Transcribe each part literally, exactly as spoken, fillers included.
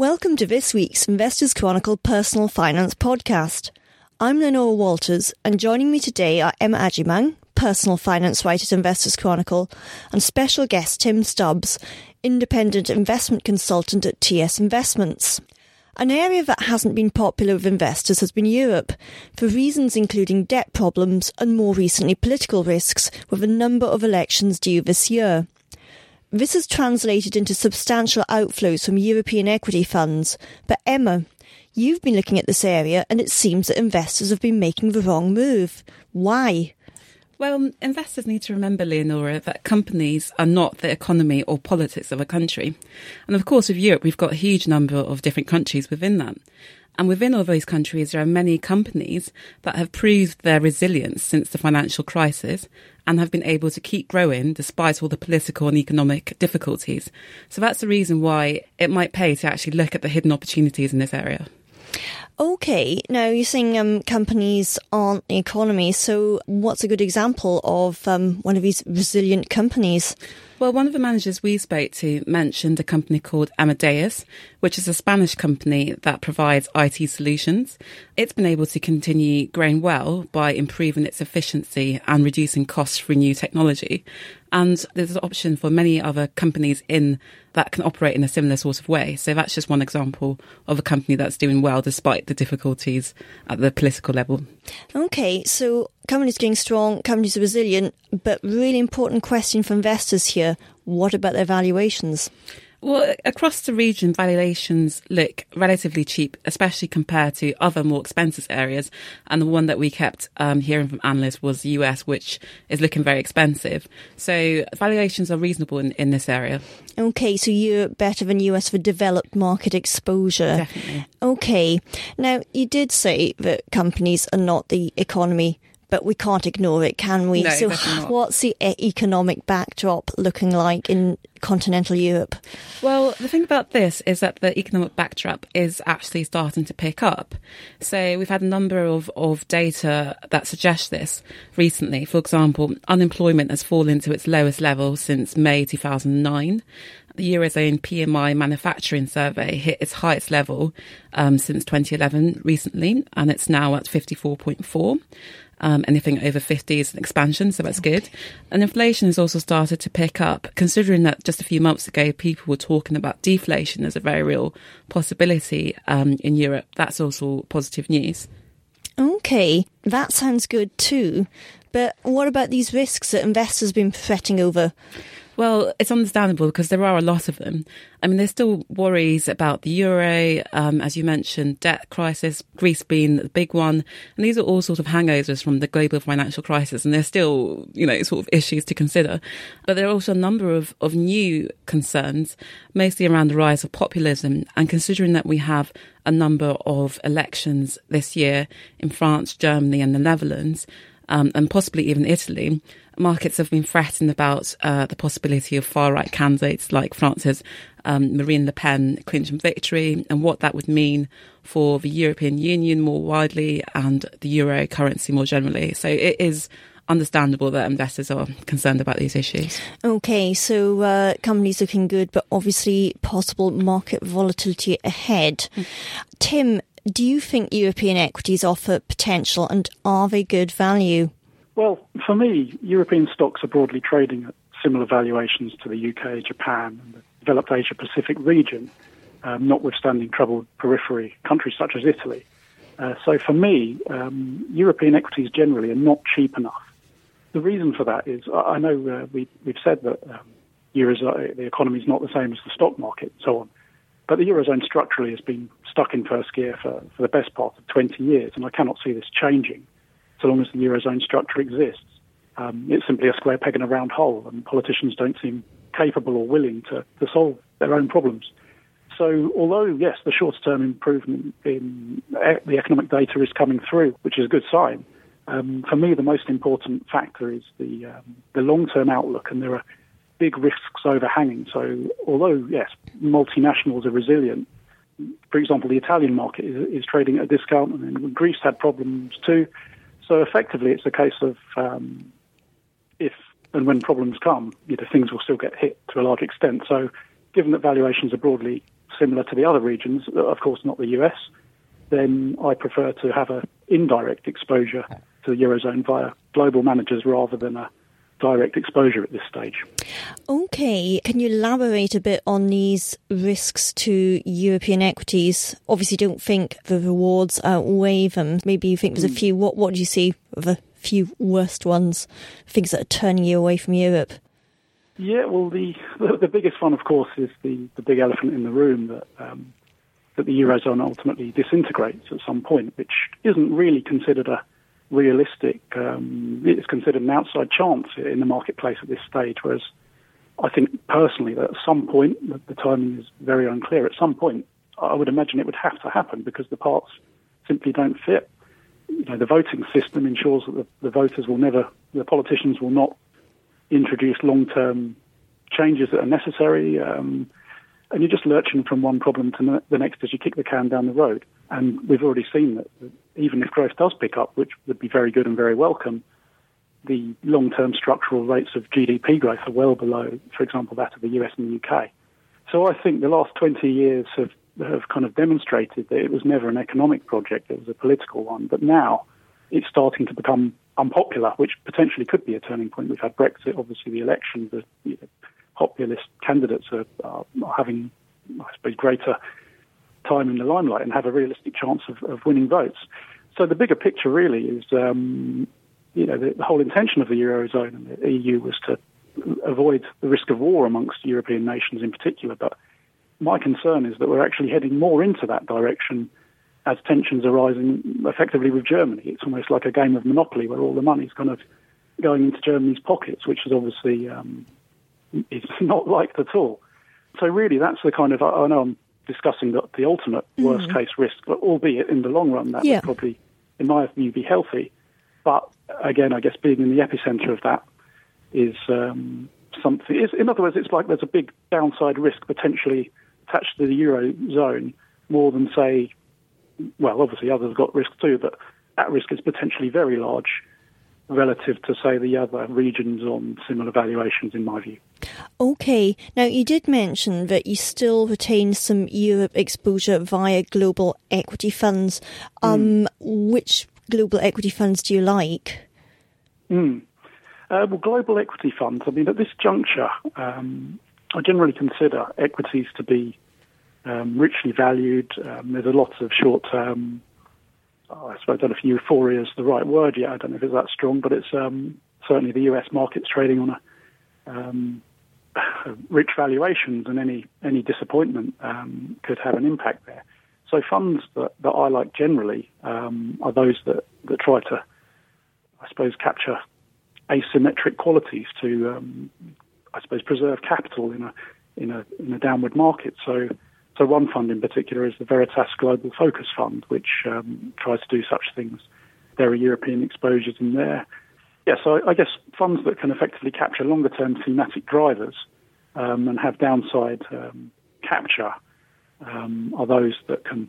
Welcome to this week's Investors Chronicle Personal Finance Podcast. I'm Lenora Walters, and joining me today are Emma Agyemang, personal finance writer at Investors Chronicle, and special guest Tim Stubbs, independent investment consultant at T S Investments. An area that hasn't been popular with investors has been Europe, for reasons including debt problems and more recently political risks, with a number of elections due this year. This has translated into substantial outflows from European equity funds. But Emma, you've been looking at this area and it seems that investors have been making the wrong move. Why? Well, investors need to remember, Leonora, that companies are not the economy or politics of a country. And of course, with Europe, we've got a huge number of different countries within that. And within all those countries, there are many companies that have proved their resilience since the financial crisis and have been able to keep growing despite all the political and economic difficulties. So that's the reason why it might pay to actually look at the hidden opportunities in this area. OK, now you're saying um, companies aren't the economy, so what's a good example of um, one of these resilient companies? Well, one of the managers we spoke to mentioned a company called Amadeus, which is a Spanish company that provides I T solutions. It's been able to continue growing well by improving its efficiency and reducing costs through new technology. And there's an option for many other companies in that can operate in a similar sort of way. So that's just one example of a company that's doing well despite the difficulties at the political level. OK, so companies going strong, companies are resilient, but really important question for investors here. What about their valuations? Well, across the region, valuations look relatively cheap, especially compared to other more expensive areas. And the one that we kept um, hearing from analysts was the U S, which is looking very expensive. So valuations are reasonable in, in this area. OK, so you're better than U S for developed market exposure. Definitely. OK. Now, you did say that companies are not the economy, but we can't ignore it, can we? No, so definitely not. What's the economic backdrop looking like in continental Europe? Well, the thing about this is that the economic backdrop is actually starting to pick up. So we've had a number of, of data that suggest this recently. For example, unemployment has fallen to its lowest level since May two thousand nine. The Eurozone P M I manufacturing survey hit its highest level um, since twenty eleven recently, and it's now at fifty-four point four. Um, anything over fifty is an expansion, so that's good. And inflation has also started to pick up, considering that just a few months ago, people were talking about deflation as a very real possibility um, in Europe. That's also positive news. OK, that sounds good too. But what about these risks that investors have been fretting over? Well, it's understandable because there are a lot of them. I mean, there's still worries about the euro, um, as you mentioned, debt crisis, Greece being the big one. And these are all sort of hangovers from the global financial crisis. And there's still, you know, sort of issues to consider. But there are also a number of, of new concerns, mostly around the rise of populism. And considering that we have a number of elections this year in France, Germany and the Netherlands, um, and possibly even Italy, markets have been fretting about uh, the possibility of far-right candidates like France's um, Marine Le Pen clinching victory and what that would mean for the European Union more widely and the euro currency more generally. So it is understandable that investors are concerned about these issues. OK, so uh, companies looking good, but obviously possible market volatility ahead. Mm. Tim, do you think European equities offer potential and are they good value? Well, for me, European stocks are broadly trading at similar valuations to the U K, Japan and the developed Asia-Pacific region, um, notwithstanding troubled periphery countries such as Italy. Uh, so for me, um, European equities generally are not cheap enough. The reason for that is, I know uh, we, we've said that um, Eurozone, the economy is not the same as the stock market and so on, but the Eurozone structurally has been stuck in first gear for, for the best part of twenty years, and I cannot see this changing so long as the Eurozone structure exists. Um, it's simply a square peg in a round hole, and politicians don't seem capable or willing to, to solve their own problems. So although, yes, the short-term improvement in the economic data is coming through, which is a good sign, um, for me the most important factor is the, um, the long-term outlook, and there are big risks overhanging. So although, yes, multinationals are resilient, for example, the Italian market is, is trading at a discount, and Greece had problems too. So effectively, it's a case of um, if and when problems come, you know, things will still get hit to a large extent. So given that valuations are broadly similar to the other regions, of course not the U S, then I prefer to have an indirect exposure to the Eurozone via global managers rather than a direct exposure at this stage. Okay, can you elaborate a bit on these risks to European equities? Obviously, don't think the rewards outweigh them. Maybe you think there's a few. What what do you see of a few worst ones, things that are turning you away from Europe? Yeah, well, the the, the biggest one, of course, is the, the big elephant in the room that um, that the Eurozone ultimately disintegrates at some point, which isn't really considered a realistic, um, it's considered an outside chance in the marketplace at this stage, whereas I think personally that at some point, the timing is very unclear, at some point I would imagine it would have to happen because the parts simply don't fit. You know, the voting system ensures that the, the voters will never, the politicians will not introduce long-term changes that are necessary, um, and you're just lurching from one problem to the next as you kick the can down the road. And we've already seen that even if growth does pick up, which would be very good and very welcome, the long-term structural rates of G D P growth are well below, for example, that of the U S and the U K. So I think the last twenty years have, have kind of demonstrated that it was never an economic project, it was a political one. But now it's starting to become unpopular, which potentially could be a turning point. We've had Brexit, obviously the election, the you know, populist candidates are, are having, I suppose, greater time in the limelight and have a realistic chance of, of winning votes. So the bigger picture really is, um, you know, the, the whole intention of the Eurozone and the E U was to avoid the risk of war amongst European nations in particular. But my concern is that we're actually heading more into that direction as tensions are rising effectively with Germany. It's almost like a game of Monopoly where all the money's kind of going into Germany's pockets, which is obviously um, it's not liked at all. So really that's the kind of, I know I'm discussing the, the ultimate mm-hmm. worst-case risk, but albeit in the long run that yeah. would probably, in my view, be healthy. But again, I guess being in the epicenter of that is um, something. Is, in other words, it's like there's a big downside risk potentially attached to the Eurozone more than, say, well, obviously others have got risk too, but that risk is potentially very large relative to, say, the other regions on similar valuations, in my view. Okay. Now, you did mention that you still retain some Europe exposure via global equity funds. Um, mm. Which global equity funds do you like? Mm. Uh, well, global equity funds, I mean, at this juncture, um, I generally consider equities to be um, richly valued. Um, there's a lot of short-term, oh, I suppose I don't know if euphoria is the right word yet. I don't know if it's that strong, but it's um, certainly the U S market's trading on a um, rich valuations, and any any disappointment um, could have an impact there. So funds that, that I like generally um, are those that, that try to, I suppose, capture asymmetric qualities to, um, I suppose, preserve capital in a in a in a downward market. So, so one fund in particular is the Veritas Global Focus Fund, which um, tries to do such things. There are European exposures in there. Yeah, so I guess funds that can effectively capture longer-term thematic drivers um, and have downside um, capture um, are those that can.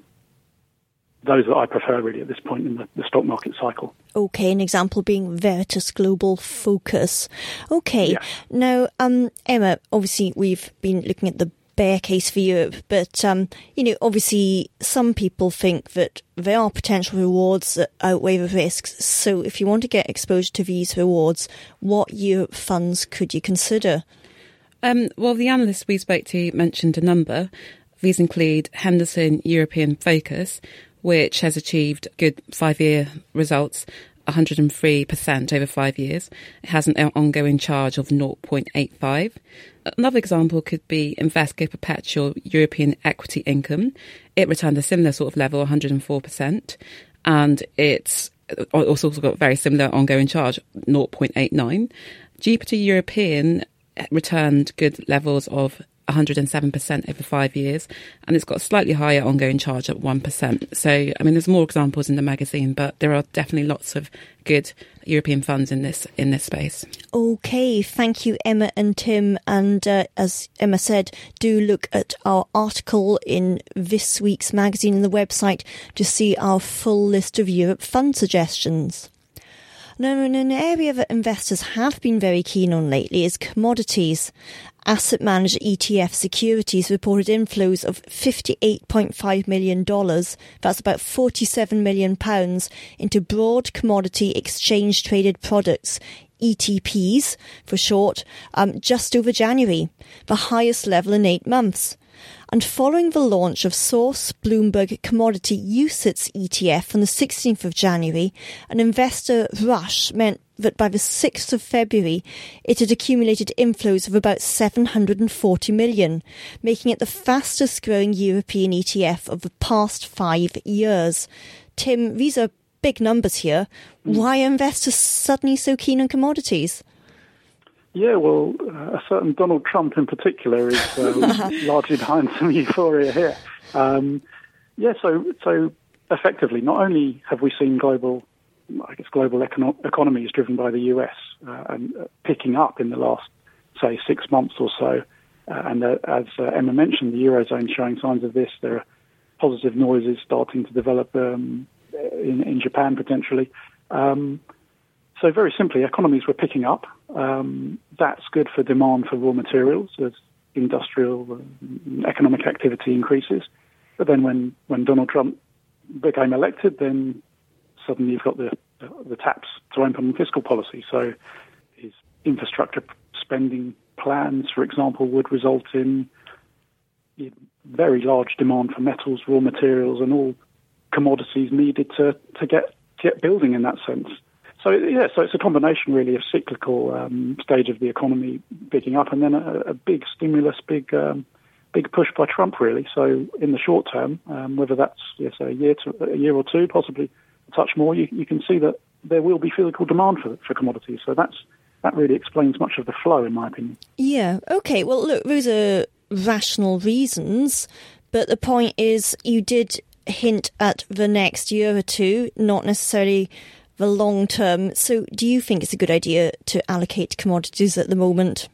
Those that I prefer really at this point in the, the stock market cycle. Okay, an example being Veritas Global Focus. Okay, yeah. Now, um, Emma, obviously we've been looking at the bear case for Europe, but, um, you know, obviously some people think that there are potential rewards that outweigh the risks. So if you want to get exposure to these rewards, what Europe funds could you consider? Um, well, the analysts we spoke to mentioned a number. These include Henderson European Focus, which has achieved good five-year results, one hundred three percent over five years. It has an ongoing charge of zero point eight five. Another example could be Invesco Perpetual European Equity Income. It returned a similar sort of level, one hundred four percent, and it's also got a very similar ongoing charge, zero point eight nine. Jupiter European returned good levels of one hundred seven percent over five years, and it's got a slightly higher ongoing charge at one percent. So, I mean, there's more examples in the magazine, but there are definitely lots of good European funds in this in this space. Okay, thank you, Emma and Tim. And uh, as Emma said, do look at our article in this week's magazine and the website to see our full list of Europe fund suggestions. Now, in an area that investors have been very keen on lately is commodities. Asset manager E T F Securities reported inflows of fifty-eight point five million dollars, that's about forty-seven million pounds, into broad commodity exchange traded products, E T Ps for short, um, just over January, the highest level in eight months. And following the launch of Source Bloomberg Commodity U C I T S E T F on the sixteenth of January, an investor rush meant that by the sixth of February, it had accumulated inflows of about seven hundred forty million, making it the fastest growing European E T F of the past five years. Tim, these are big numbers here. Why are investors suddenly so keen on commodities? Yeah, well, uh, a certain Donald Trump in particular is um, largely behind some euphoria here. Um, yeah, so so effectively, not only have we seen global, I guess, global econo- economies driven by the U S uh, and uh, picking up in the last, say, six months or so, uh, and uh, as uh, Emma mentioned, the Eurozone showing signs of this. There are positive noises starting to develop um, in, in Japan potentially. Um, So very simply, economies were picking up. Um, that's good for demand for raw materials as industrial uh, economic activity increases. But then when, when Donald Trump became elected, then suddenly you've got the, the taps to open on fiscal policy. So his infrastructure spending plans, for example, would result in very large demand for metals, raw materials, and all commodities needed to, to get, get building in that sense. So, yeah, so it's a combination, really, of cyclical um, stage of the economy picking up and then a, a big stimulus, big um, big push by Trump, really. So in the short term, um, whether that's yes, a year to a year or two, possibly a touch more, you, you can see that there will be physical demand for, for commodities. So that's that really explains much of the flow, in my opinion. Yeah, OK. Well, look, those are rational reasons, but the point is you did hint at the next year or two, not necessarily the long term. So do you think it's a good idea to allocate to commodities at the moment?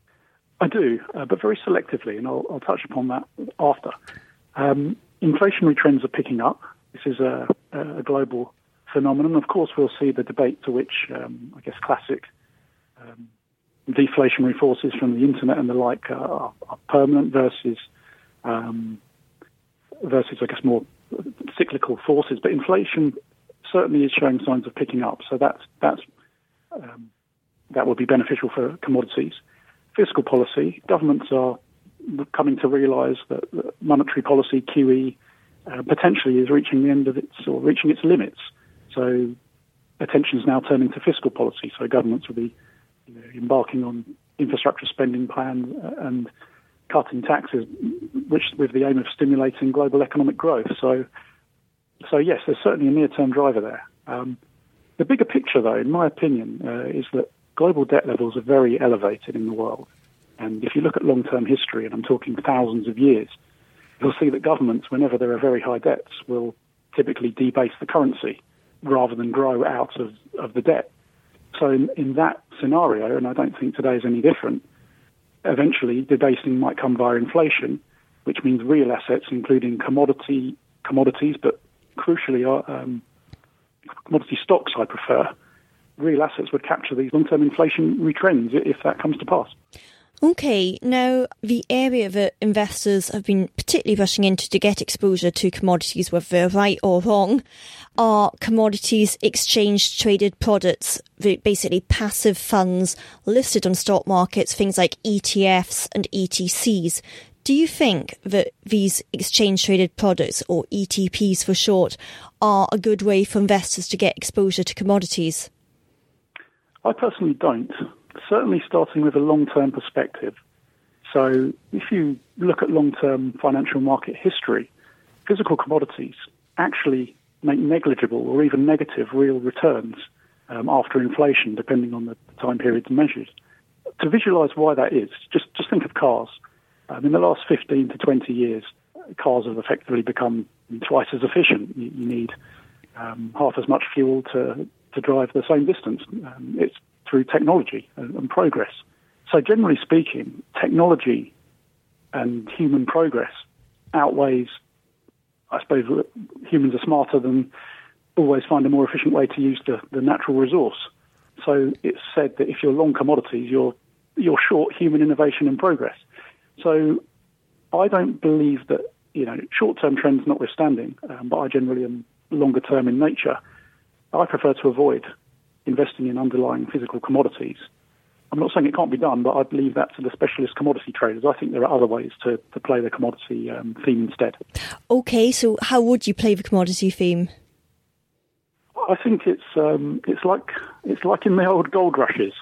I do, uh, but very selectively, and I'll, I'll touch upon that after. Um, inflationary trends are picking up. This is a, a global phenomenon. Of course, we'll see the debate to which, um, I guess, classic um, deflationary forces from the internet and the like are, are permanent versus, um, versus, I guess, more cyclical forces. But inflation certainly is showing signs of picking up, so that's that's um, that will be beneficial for commodities. Fiscal policy, governments are coming to realise that monetary policy Q E uh, potentially is reaching the end of its or reaching its limits. So attention is now turning to fiscal policy. So governments will be you know, embarking on infrastructure spending plans and cutting taxes, which with the aim of stimulating global economic growth. So. So, yes, there's certainly a near-term driver there. Um, the bigger picture, though, in my opinion, uh, is that global debt levels are very elevated in the world. And if you look at long-term history, and I'm talking thousands of years, you'll see that governments, whenever there are very high debts, will typically debase the currency rather than grow out of, of the debt. So in, in that scenario, and I don't think today is any different, eventually debasing might come via inflation, which means real assets, including commodity commodities, but crucially, um, commodity stocks, I prefer, real assets would capture these long-term inflationary trends if that comes to pass. OK, now the area that investors have been particularly rushing into to get exposure to commodities, whether they're right or wrong, are commodities exchange-traded products, basically passive funds listed on stock markets, things like E T Fs and E T Cs. Do you think that these exchange-traded products, or E T Ps for short, are a good way for investors to get exposure to commodities? I personally don't, certainly starting with a long-term perspective. So if you look at long-term financial market history, physical commodities actually make negligible or even negative real returns um, after inflation, depending on the time periods measured. To visualise why that is, just, just think of cars. Um, in the last fifteen to twenty years, cars have effectively become twice as efficient. You, you need um, half as much fuel to, to drive the same distance. Um, it's through technology and, and progress. So generally speaking, technology and human progress outweighs, I suppose, humans are smarter than always find a more efficient way to use the, the natural resource. So it's said that if you're long commodities, you're you're short human innovation and progress. So I don't believe that, you know, short-term trends notwithstanding, um, but I generally am longer-term in nature. I prefer to avoid investing in underlying physical commodities. I'm not saying it can't be done, but I believe that's to the specialist commodity traders. I think there are other ways to, to play the commodity um, theme instead. Okay, so how would you play the commodity theme? I think it's um, it's like it's like in the old gold rushes.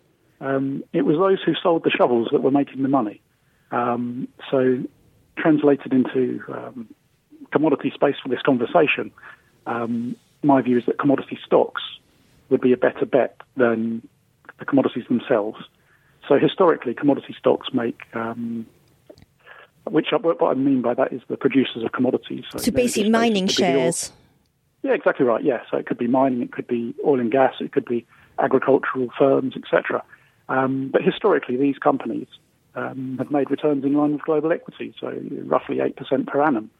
Um, it was those who sold the shovels that were making the money. Um, so, translated into um, commodity space for this conversation, um, my view is that commodity stocks would be a better bet than the commodities themselves. So, historically, commodity stocks make, um, which what I mean by that is the producers of commodities. So, so basically, mining shares. Yeah, exactly right. Yeah, so it could be mining, it could be oil and gas, it could be agricultural firms, et cetera. Um, but historically, these companies um, have made returns in line with global equity, so roughly eight percent per annum.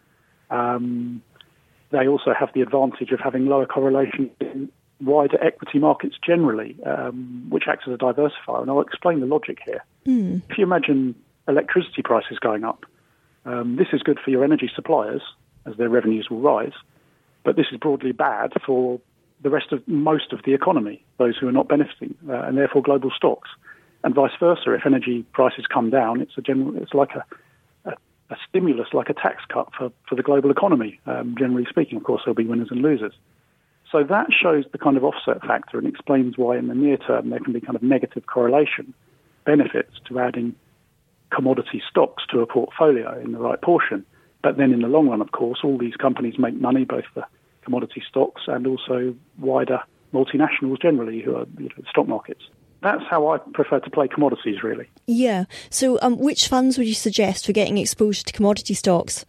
Um, they also have the advantage of having lower correlation in wider equity markets generally, um, which acts as a diversifier. And I'll explain the logic here. Mm. If you imagine electricity prices going up, um, this is good for your energy suppliers, as their revenues will rise. But this is broadly bad for the rest of most of the economy, those who are not benefiting, uh, and therefore global stocks, and vice versa. If energy prices come down, it's a general, it's like a, a, a stimulus, like a tax cut for, for the global economy. Um, generally speaking, of course, there'll be winners and losers. So that shows the kind of offset factor and explains why, in the near term, there can be kind of negative correlation benefits to adding commodity stocks to a portfolio in the right portion. But then in the long run, of course, all these companies make money, both the commodity stocks and also wider multinationals generally, who are, you know, stock markets. That's how I prefer to play commodities, really. Yeah. So um, which funds would you suggest for getting exposure to commodity stocks?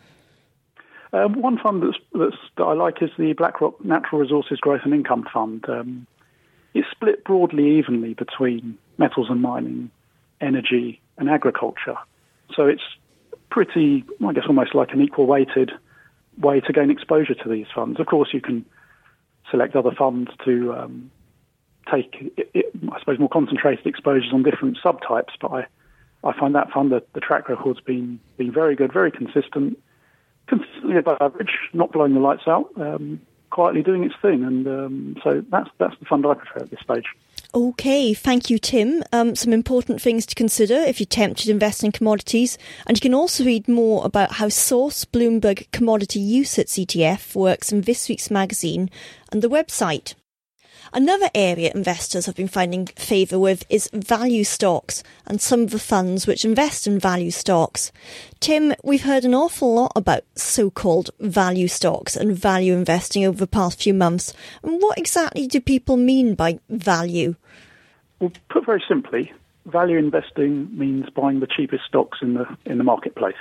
Um, one fund that's, that's, that I like is the BlackRock Natural Resources Growth and Income Fund. Um, it's split broadly evenly between metals and mining, energy and agriculture. So it's pretty, I guess, almost like an equal-weighted way to gain exposure to these funds. Of course, you can select other funds to um, take, it, it, I suppose, more concentrated exposures on different subtypes, but I, I find that fund, that the track record's been, been very good, very consistent, consistently above average, not blowing the lights out, um, quietly doing its thing. And um, so that's, that's the fund I prefer at this stage. Okay, thank you, Tim. Um, some important things to consider if you're tempted to invest in commodities. And you can also read more about how Source Bloomberg Commodity U C I T S E T F works in this week's magazine and the website. Another area investors have been finding favour with is value stocks and some of the funds which invest in value stocks. Tim, we've heard an awful lot about so-called value stocks and value investing over the past few months. And what exactly do people mean by value? Well, put very simply, value investing means buying the cheapest stocks in the in the marketplace.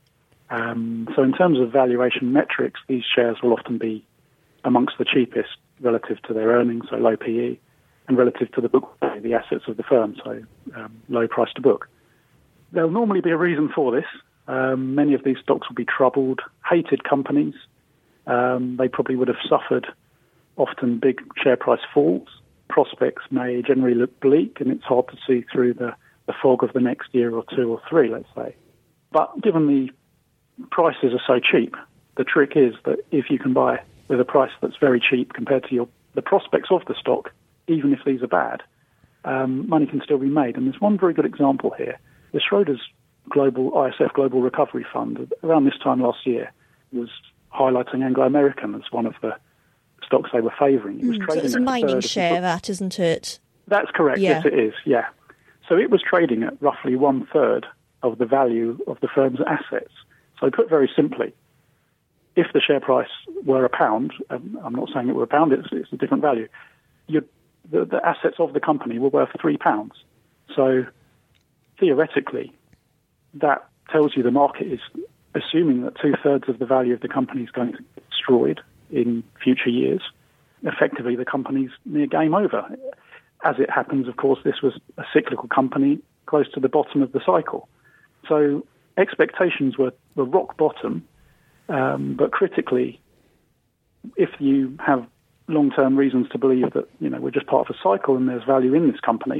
Um, so in terms of valuation metrics, these shares will often be amongst the cheapest relative to their earnings, so low P E, and relative to the book value, the assets of the firm, so um, low price to book. There'll normally be a reason for this. Um, many of these stocks will be troubled, hated companies. Um, they probably would have suffered often big share price falls. Prospects may generally look bleak, and it's hard to see through the, the fog of the next year or two or three, let's say. But given the prices are so cheap, the trick is that if you can buy with a price that's very cheap compared to your the prospects of the stock, even if these are bad, um, money can still be made. And there's one very good example here. The Schroders Global I S F Global Recovery Fund, around this time last year, was highlighting Anglo American as one of the stocks they were favouring. It was mm, trading so it's a mining share, that, isn't it? That's correct, yeah. Yes it is, yeah. So it was trading at roughly one-third of the value of the firm's assets. So put very simply, if the share price were a pound, um, I'm not saying it were a pound, it's, it's a different value, you'd, the, the assets of the company were worth three pounds. So theoretically, that tells you the market is assuming that two-thirds of the value of the company is going to be destroyed in future years. Effectively, the company's near game over. As it happens, of course, this was a cyclical company close to the bottom of the cycle. So expectations were, were rock bottom. Um, but critically, if you have long-term reasons to believe that, you know, we're just part of a cycle and there's value in this company,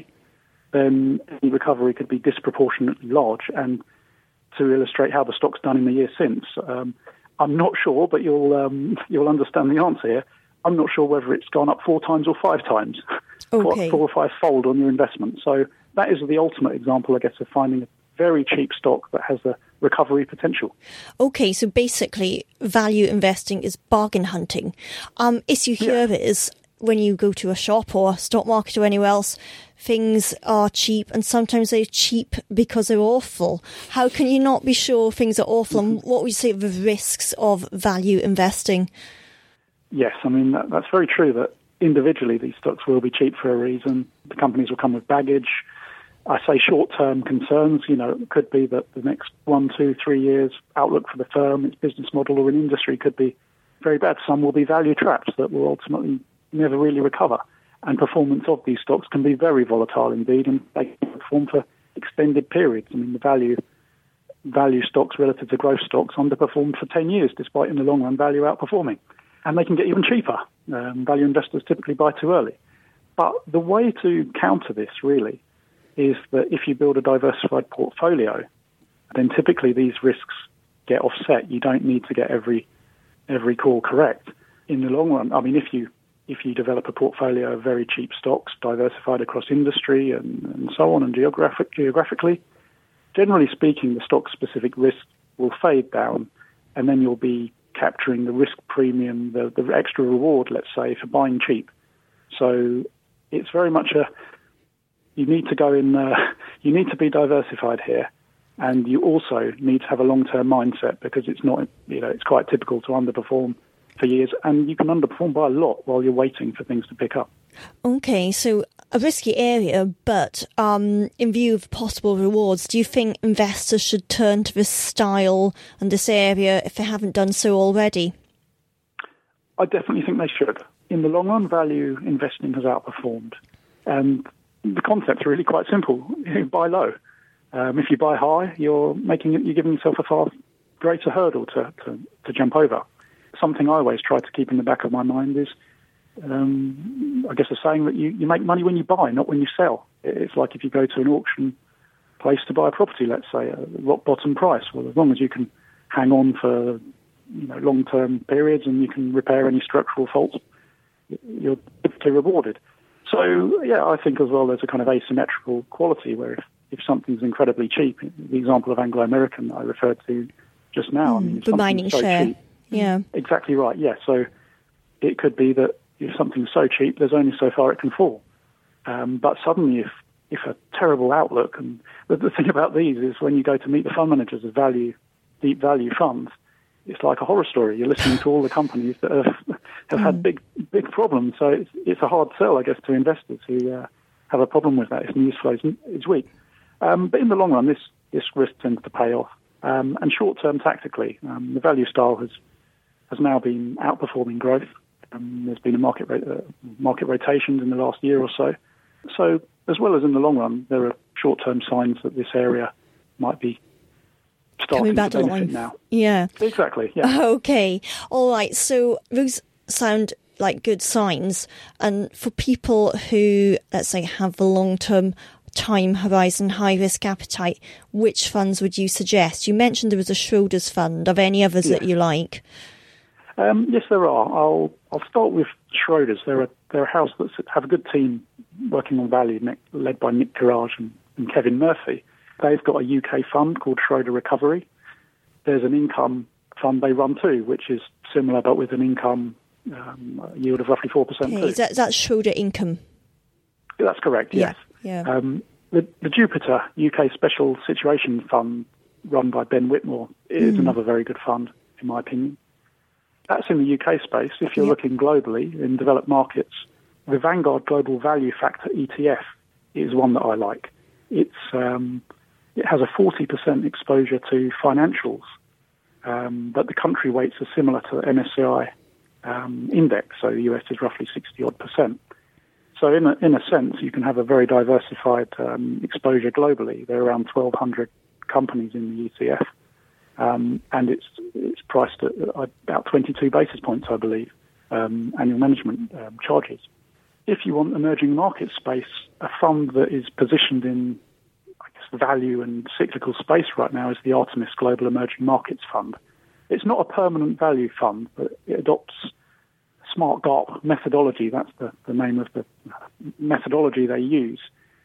then any recovery could be disproportionately large. And to illustrate how the stock's done in the year since, um, I'm not sure, but you'll um, you'll understand the answer here. I'm not sure whether it's gone up four times or five times, okay. four, four or five fold on your investment. So that is the ultimate example, I guess, of finding a very cheap stock that has the recovery potential. Okay, so basically value investing is bargain hunting. Um, issue here yeah. is when you go to a shop or a stock market or anywhere else, things are cheap and sometimes they're cheap because they're awful. How can you not be sure things are awful? Mm-hmm. And what would you say are the risks of value investing? Yes, I mean, that, that's very true that individually these stocks will be cheap for a reason. The companies will come with baggage. I say short-term concerns, you know, it could be that the next one, two, three years outlook for the firm, its business model or an industry could be very bad. Some will be value traps that will ultimately never really recover. And performance of these stocks can be very volatile indeed, and they can perform for extended periods. I mean, the value value stocks relative to growth stocks underperformed for ten years, despite in the long run value outperforming. And they can get even cheaper. Um, value investors typically buy too early. But the way to counter this, really, is that if you build a diversified portfolio, then typically these risks get offset. You don't need to get every every call correct. In the long run, I mean, if you if you develop a portfolio of very cheap stocks, diversified across industry and, and so on and geographic, geographically, generally speaking, the stock-specific risk will fade down, and then you'll be capturing the risk premium, the, the extra reward, let's say, for buying cheap. So it's very much a, you need to go in, uh, you need to be diversified here, and you also need to have a long-term mindset, because it's not, you know, it's quite typical to underperform for years, and you can underperform by a lot while you're waiting for things to pick up. Okay, so a risky area, but um, in view of possible rewards, do you think investors should turn to this style and this area if they haven't done so already? I definitely think they should. In the long run, value investing has outperformed. And the concept's really quite simple. You buy low. Um, if you buy high, you're making it, you're giving yourself a far greater hurdle to, to, to jump over. Something I always try to keep in the back of my mind is, um, I guess, the saying that you, you make money when you buy, not when you sell. It's like if you go to an auction place to buy a property, let's say, a rock bottom price. Well, as long as you can hang on for, you know, long-term periods and you can repair any structural faults, you're typically rewarded. So, yeah, I think as well there's a kind of asymmetrical quality where if, if something's incredibly cheap, the example of Anglo American that I referred to just now, Mm, I mean, if the mining so share. cheap, Yeah. exactly right, yeah. So it could be that if something's so cheap, there's only so far it can fall. Um, but suddenly, if if a terrible outlook, and the, the thing about these is when you go to meet the fund managers of value, deep value funds, it's like a horror story. You're listening to all the companies that have, have mm. had big big problems. So it's, it's a hard sell, I guess, to investors who uh, have a problem with that if news flow is, is weak. Um, but in the long run, this, this risk tends to pay off. Um, and short-term tactically, um, the value style has has now been outperforming growth. Um, there's been a market rate, uh, market rotations in the last year or so. So as well as in the long run, there are short-term signs that this area might be starting to benefit now. Yeah. Exactly, yeah. Okay. All right. So those sound like good signs. And for people who, let's say, have the long-term time horizon, high-risk appetite, which funds would you suggest? You mentioned there was a Schroders fund. Are there any others yes. that you like? Um, yes, there are. I'll I'll start with Schroders. They're a they're a house that have a good team working on value, led by Nick Garage and, and Kevin Murphy. They've got a U K fund called Schroder Recovery. There's an income fund they run too, which is similar but with an income um, yield of roughly four percent. Okay, is that, that's Schroder Income? That's correct. Yes. Yeah. yeah. Um, the, the Jupiter U K Special Situation Fund, run by Ben Whitmore, is mm. another very good fund, in my opinion. That's in the U K space. If you're yep. looking globally in developed markets, the Vanguard Global Value Factor E T F is one that I like. It's um, it has a forty percent exposure to financials, um, but the country weights are similar to the M S C I um, index, so the U S is roughly sixty odd percent. So in a, in a sense, you can have a very diversified um, exposure globally. There are around twelve hundred companies in the E T F. Um, and it's it's priced at about twenty-two basis points, I believe. um, annual management um, charges. If you want emerging market space, a fund that is positioned in, I guess, value and cyclical space right now is the Artemis Global Emerging Markets Fund. It's not a permanent value fund, but it adopts Smart G A R P methodology. That's the, the name of the methodology they use,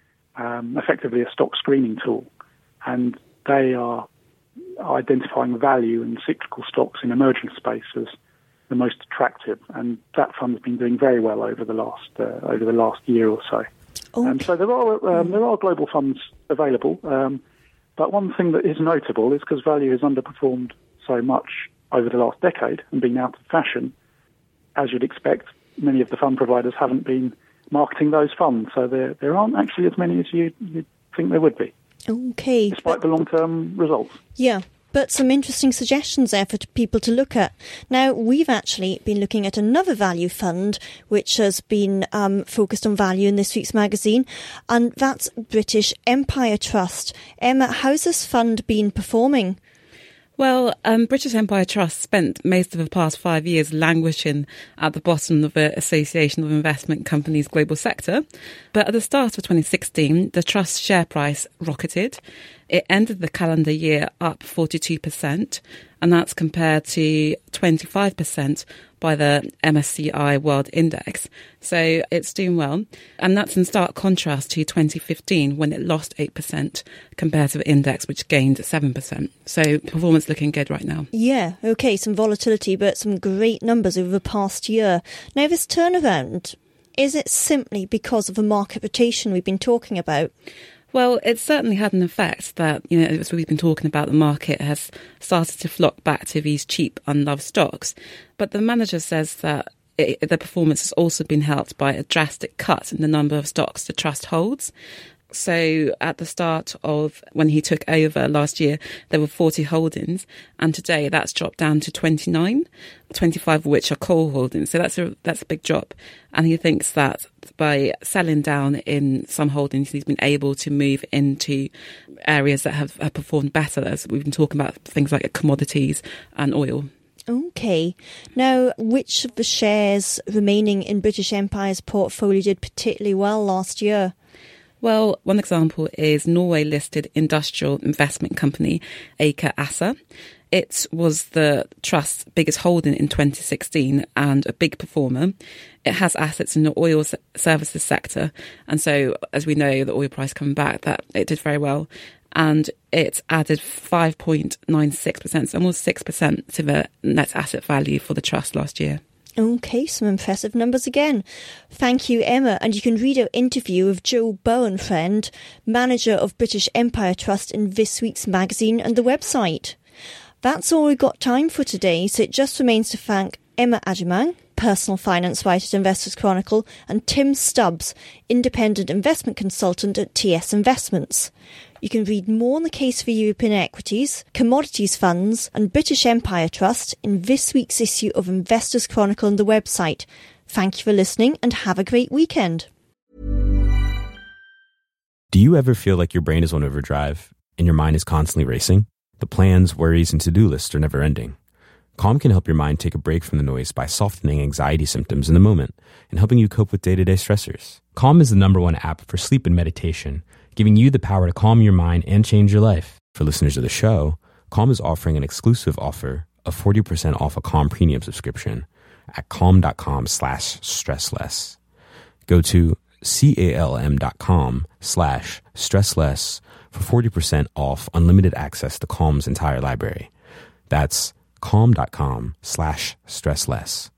um, effectively a stock screening tool. And they are identifying value in cyclical stocks in emerging space as the most attractive, and that fund has been doing very well over the last uh, over the last year or so. Okay. Um, so there are um, there are global funds available, um, but one thing that is notable is because value has underperformed so much over the last decade and been out of fashion. As you'd expect, many of the fund providers haven't been marketing those funds, so there there aren't actually as many as you you'd think there would be. Okay, despite but, the long-term results. Yeah. But some interesting suggestions there for people to look at. Now, we've actually been looking at another value fund, which has been um, focused on value in this week's magazine, and that's British Empire Trust. Emma, how's this fund been performing? Well, um, British Empire Trust spent most of the past five years languishing at the bottom of the Association of Investment Companies Global Sector. But at the start of twenty sixteen, the Trust's share price rocketed. It ended the calendar year up forty-two percent, and that's compared to twenty-five percent by the M S C I World Index. So it's doing well. And that's in stark contrast to twenty fifteen, when it lost eight percent compared to the index, which gained seven percent. So performance looking good right now. Yeah, OK, some volatility, but some great numbers over the past year. Now, this turnaround, is it simply because of the market rotation we've been talking about? Well, it certainly had an effect that, you know, as we've been talking about, the market has started to flock back to these cheap, unloved stocks. But the manager says that it, the performance has also been helped by a drastic cut in the number of stocks the trust holds. So at the start of when he took over last year, there were forty holdings, and today that's dropped down to twenty-nine, twenty-five of which are coal holdings. So that's a that's a big drop. And he thinks that by selling down in some holdings, he's been able to move into areas that have, have performed better, as we've been talking about things like commodities and oil. OK. Now, which of the shares remaining in British Empire's portfolio did particularly well last year? Well, one example is Norway-listed industrial investment company Aker ASA. It was the trust's biggest holding in twenty sixteen and a big performer. It has assets in the oil services sector. And so, as we know, the oil price coming back, that it did very well. And it added five point nine six percent, so almost six percent to the net asset value for the trust last year. OK, some impressive numbers again. Thank you, Emma. And you can read our interview with Joe Bowenfriend, manager of British Empire Trust, in this week's magazine and the website. That's all we've got time for today, so it just remains to thank Emma Agyemang, personal finance writer at Investors Chronicle, and Tim Stubbs, independent investment consultant at T S Investments. You can read more on the case for European equities, commodities funds and British Empire Trust in this week's issue of Investors Chronicle on the website. Thank you for listening and have a great weekend. Do you ever feel like your brain is on overdrive and your mind is constantly racing? The plans, worries, and to-do lists are never ending. Calm can help your mind take a break from the noise by softening anxiety symptoms in the moment and helping you cope with day-to-day stressors. Calm is the number one app for sleep and meditation, giving you the power to calm your mind and change your life. For listeners of the show, Calm is offering an exclusive offer of forty percent off a Calm premium subscription at calm.com slash stressless. Go to calm.com slash stressless for forty percent off unlimited access to Calm's entire library. That's calm.com slash stressless.